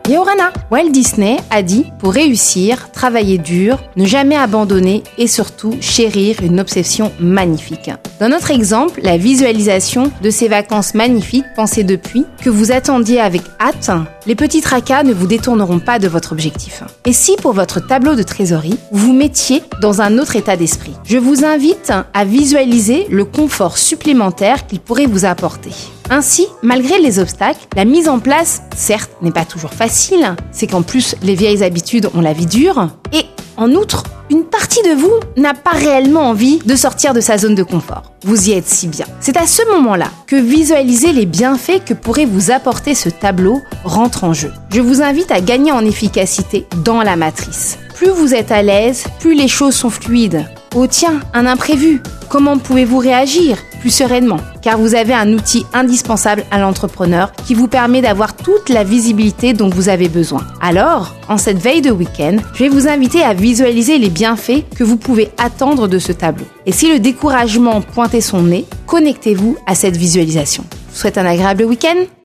Yorana. Walt Disney a dit « Pour réussir, travailler dur, ne jamais abandonner et surtout chérir une obsession magnifique ». Dans notre exemple, la visualisation de ces vacances magnifiques pensées depuis, que vous attendiez avec hâte, les petits tracas ne vous détourneront pas de votre objectif. Et si pour votre tableau de trésorerie, vous vous mettiez dans un autre état d'esprit? Je vous invite à visualiser le confort supplémentaire qu'il pourrait vous apporter. Ainsi, malgré les obstacles, la mise en place, certes, n'est pas toujours facile, c'est qu'en plus, les vieilles habitudes ont la vie dure, et en outre, une partie de vous n'a pas réellement envie de sortir de sa zone de confort. Vous y êtes si bien. C'est à ce moment-là que visualiser les bienfaits que pourrait vous apporter ce tableau rentre en jeu. Je vous invite à gagner en efficacité dans la matrice. Plus vous êtes à l'aise, plus les choses sont fluides. Oh tiens, un imprévu. Comment pouvez-vous réagir plus sereinement? Car vous avez un outil indispensable à l'entrepreneur qui vous permet d'avoir toute la visibilité dont vous avez besoin. Alors, en cette veille de week-end, je vais vous inviter à visualiser les bienfaits que vous pouvez attendre de ce tableau. Et si le découragement pointait son nez, connectez-vous à cette visualisation. Je vous souhaite un agréable week-end.